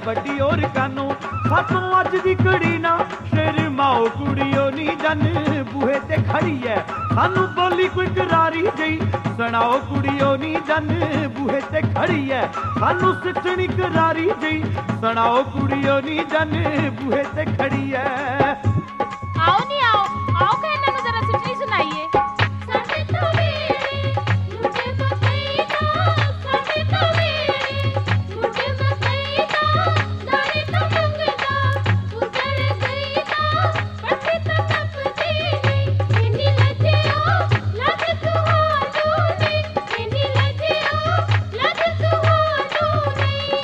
ਵੱਡੀ ਔਰ ਕਾਨੋ ਸਾਥੋਂ ਅੱਜ ਦੀ ਘੜੀ ਨਾ ਸ਼ਰਮਾਓ ਕੁੜੀਓ ਨੀ ਜਨ ਬੂਹੇ ਤੇ ਖੜੀ ਐ ਸਾਨੂੰ ਬੋਲੀ ਕੋਈ ਕਰਾਰੀ ਜਈ ਸੁਣਾਓ ਕੁੜੀਓ ਨੀ ਜਨ ਬੂਹੇ ਤੇ ਖੜੀ ਐ ਸਾਨੂੰ ਸਿੱਠਣੀ ਕਰਾਰੀ ਜਈ ਸੁਣਾਓ ਕੁੜੀਓ ਨੀ ਜਨ ਬੂਹੇ ਤੇ ਖੜੀ ਐ आओ नहीं आओ आओ कि इन्हां नूं जरा सिटनी सुनाइए साडे तो मेरे मुझे बतईदा साडे तो मेरे मुझे बतईदा दारे तो मंगदा उधर गईदा पट्टी तो टपदी नहीं इन्नी लजियो लग तुहानू नहीं इन्नी लजियो लग तुहानू नहीं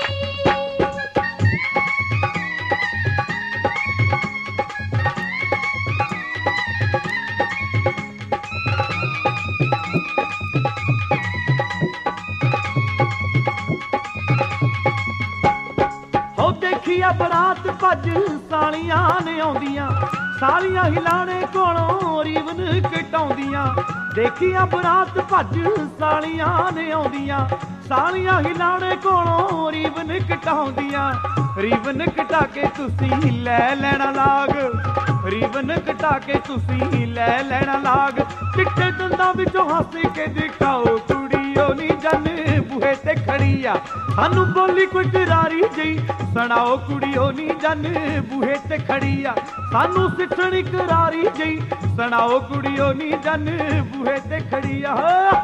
ਹੋ ਦੇਖੀਆ ਬਰਾਤ ਭੱਜ ਸਾਲੀਆਂ ਨੇ ਆਉਂਦੀਆਂ ਸਾਲੀਆਂ ਹਿਲਾਣੇ ਕੋਲੋਂ ਰੀਵਨ ਕਟਾਉਂਦੀਆਂ ਦੇਖੀਆ ਬਰਾਤ ਭੱਜ ਸਾਲੀਆਂ ਨੇ ਆਉਂਦੀਆਂ ਸਾਲੀਆਂ ਹਿਲਾਣੇ ਕੋਲੋਂ ਰੀਵਨ ਕਟਾਉਂਦੀਆਂ ਰੀਵਨ ਕਟਾ ਕੇ ਤੁਸੀਂ ਲੈ ਲੈਣਾ ਲਾਗ ਰੀਵਨ ਕਟਾ ਕੇ ਤੁਸੀਂ ਲੈ ਲੈਣਾ ਲਾਗ ਚਿੱਟੇ ਦੰਦਾਂ ਵਿੱਚੋਂ ਹੱਸ ਕੇ ਦਿਖਾਓ ਕੁੜੀਓ ਨੀ ਜਨ ਬੂਹੇ ਤੇ ਖੜੀ ਆ ਸਾਨੂੰ ਬੋਲੀ ਕੋਈ ਕਰਾਰੀ ਜਈ ਸੁਣਾਓ ਕੁੜੀਓ ਨੀ ਜਨ ਬੂਹੇ ਤੇ ਖੜੀ ਆ ਸਾਨੂੰ ਸਿੱਠਣੀ ਕਰਾਰੀ ਜਈ ਸੁਣਾਓ ਕੁੜੀਓ ਨੀ ਜਨ ਬੂਹੇ ਤੇ ਖੜੀ ਆ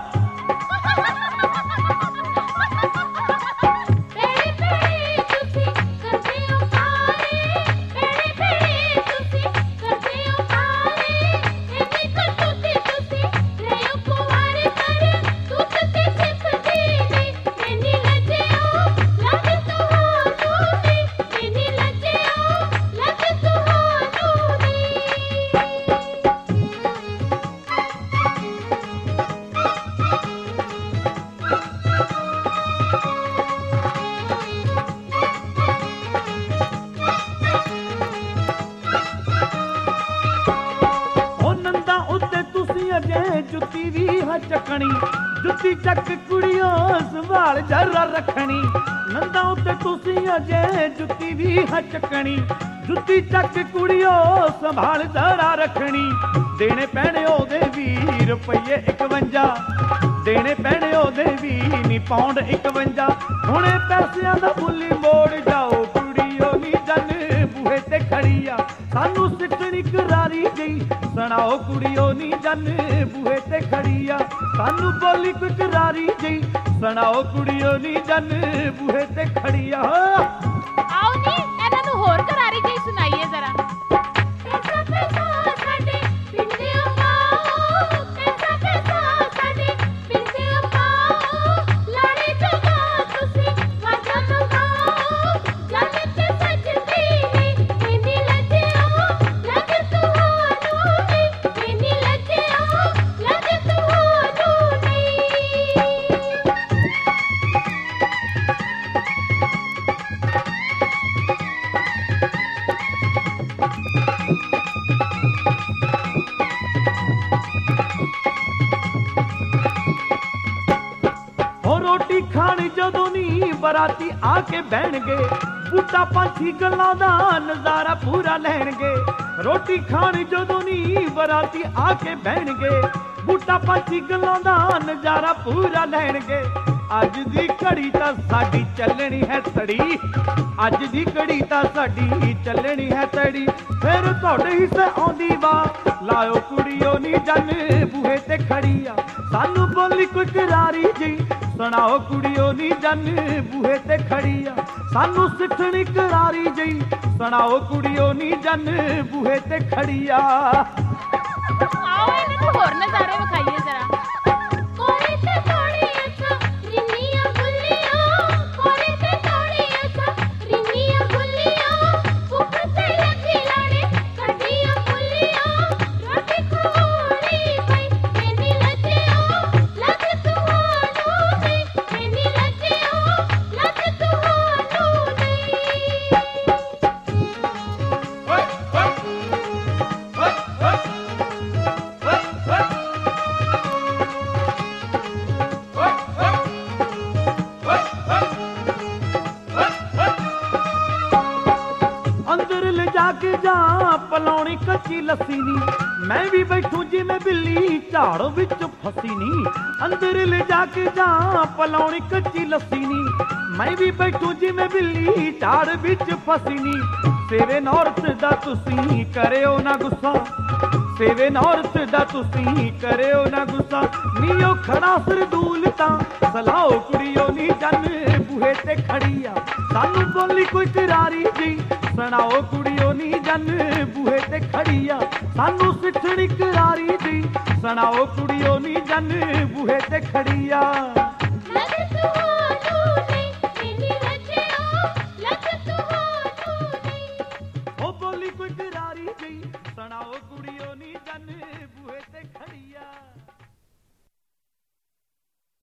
पेड़े पेड़े तुसी करदे हो कारे पेड़े पेड़े तुसी करदे हो कारे इन्नी कटुती तुसी रहियो कुंवारे कर तुस ते छिपदी नहीं इन्नी लजियो लग तुहानू नहीं इन्नी लजियो लग तुहानू नहीं ਉਹ ਨੰਦਾ ਉੱਤੇ ਤੁਸੀਂ ਅਜੇ ਜੁੱਤੀ ਵੀ ਚੱਕਣੀ ਜੁੱਤੀ ਚੱਕ ਕੁੜੀਓ ਸੰਭਾਲ ਜਰਾ ਰੱਖਣੀ ਨੰਦਾ ਉੱਤੇ ਤੁਸੀਂ ਅਜੇ ਜੁੱਤੀ ਵੀ ਚੱਕਣੀ ਜੁੱਤੀ ਚੱਕ ਕੁੜੀਓ ਸੰਭਾਲ ਜਰਾ ਰੱਖਣੀ ਦੇਣੇ ਪੈਣੇ ਉਹਦੇ ਵੀ ਰੁਪਈਏ 51 ਦੇਣੇ ਪੈਣੇ ਉਹਦੇ ਵੀ ਨੀ ਪੌਂਡ 51 ਹੁਣੇ ਪੈਸਿਆਂ ਦਾ ਮੁੱਲ ਮੋੜ ਜਾਓ ਕੁੜੀਓ ਨੀ ਜਨ ਬੂਹੇ ਤੇ ਖੜੀ ਆ ਸਾਨੂੰ ਸਿੱਟਣੀ ਕਰਾਰੀ ਗਈ ਸੁਣਾਓ ਕੁੜੀਓ ਨੀ ਜਨ ਬੂਹੇ ਤੇ ਖੜੀ ਆ ਸਾਨੂੰ ਬੋਲੀ ਕੋਈ ਕਰਾਰੀ ਗਈ ਸੁਣਾਓ ਕੁੜੀਓ ਨੀ ਜਨ ਬੂਹੇ ਤੇ ਖੜੀ ਆ आओ नी इन्हां नूं होर करारी जी सुनाइए जरा पैसा पैसा साडे पिंडे पाओ पैसा पैसा साडे पिंडे पाओ लाड़े जगा तुसी वाजा मंगाओ जाने ते सजदी नहीं इन्नी लजियो लग तुहानू नहीं इन्नी लजियो लग तुहानू नहीं ਹੋ ਰੋਟੀ ਖਾਣੀ ਜਦੋਂ ਨੀ ਬਰਾਤੀ ਆ ਕੇ ਬਹਿਣਗੇ ਬੂਟਾ ਪੰਛੀ ਗੱਲਾਂ ਦਾ ਨਜ਼ਾਰਾ ਪੂਰਾ ਲੈਣਗੇ ਰੋਟੀ ਖਾਣੀ ਜਦੋਂ ਨੀ ਬਰਾਤੀ ਆ ਕੇ ਬਹਿਣਗੇ ਬੂਟਾ ਪੰਛੀ ਗੱਲਾਂ ਦਾ ਨਜ਼ਾਰਾ ਪੂਰਾ ਲੈਣਗੇ ਅੱਜ ਦੀ ਘੜੀ ਤਾਂ ਸਾਡੀ ਚੱਲਣੀ ਹੈ ਤੜੀ ਅੱਜ ਦੀ ਘੜੀ ਤਾਂ ਸਾਡੀ ਚੱਲਣੀ ਹੈ ਤੜੀ ਫਿਰ ਤੁਹਾਡੇ ਹਿੱਸੇ ਆਉਂਦੀ ਵਾ ਲਾਇਓ ਕੁੜੀਓ ਨੀ ਜਨ ਬੂਹੇ ਤੇ ਖੜੀ ਆ ਸਾਨੂੰ ਬੋਲੀ ਕੋਈ ਕਰਾਰੀ ਜੀ ਸੁਣਾਓ ਕੁੜੀਓ ਨੀ ਜਨ ਬੂਹੇ ਤੇ ਖੜੀ ਆ ਸਾਨੂੰ ਸਿੱਠਣੀ ਕਰਾਰੀ ਜੀ ਸੁਣਾਓ ਕੁੜੀਓ ਨੀ ਜਨ ਬੂਹੇ ਤੇ ਖੜੀ ਆ आओ इन्हां नूं होर नज़ारे विखाइए जरा कोरे ते तोड़ी असा रिन्नियां बुल्लियां कोरे ते तोड़ी असा रिन्नियां बुल्लियां भुख ते लगी लाड़े कड्डियां बुल्लियां रोटी खवानी पई इन्नी लजियो लग तुहानू नहीं इन्नी लजियो लग तुहानू नहीं ਪਲਾਉਣੀ ਕੱਚੀ ਲੱਸੀ ਨੀ ਮੈਂ ਵੀ ਬੈਠੂ ਜਿਵੇਂ ਬਿੱਲੀ ਝਾੜ ਵਿੱਚ ਫਸੀ ਨੀ ਅੰਦਰ ਲੈ ਜਾ ਕੇ ਜਾਂ ਪਲਾਉਣੀ ਕੱਚੀ ਲੱਸੀ ਨੀ ਮੈਂ ਵੀ ਬੈਠੂ ਜਿਵੇਂ ਬਿੱਲੀ ਝਾੜ ਵਿੱਚ ਫਸੀ ਨੀ ਸੇਵੇ ਨੌਰਤ ਦਾ ਤੁਸੀਂ ਕਰਿਓ ਨਾ ਗੁੱਸਾ ਸੇਵੇ ਨੌਰਤ ਦਾ ਤੁਸੀਂ ਕਰਿਓ ਨਾ ਗੁੱਸਾ ਨੀਓ ਖੜਾ ਸਰਦੂਲ ਤਾਂ ਸਲਾਓ ਕੁੜੀਓ ਨੀ ਜਨ ਬੂਹੇ ਤੇ ਖੜੀ ਆ ਸਾਨੂੰ ਬੋਲੀ ਕੋਈ ਤਰਾਰੀ ਜੀ ਸੁਣਾਓ ਕੁੜੀਓ ਨੀ ਜਨ ਬੂਹੇ ਤੇ ਖੜੀ ਆ ਸਾਨੂੰ ਸਿੱਠਣੀ ਕਰਾਰੀ ਜੀ ਸੁਣਾਓ ਕੁੜੀਓ ਨੀ ਜਨ ਬੂਹੇ ਤੇ ਖੜੀ ਆ ਲੱਗ ਤੂੰ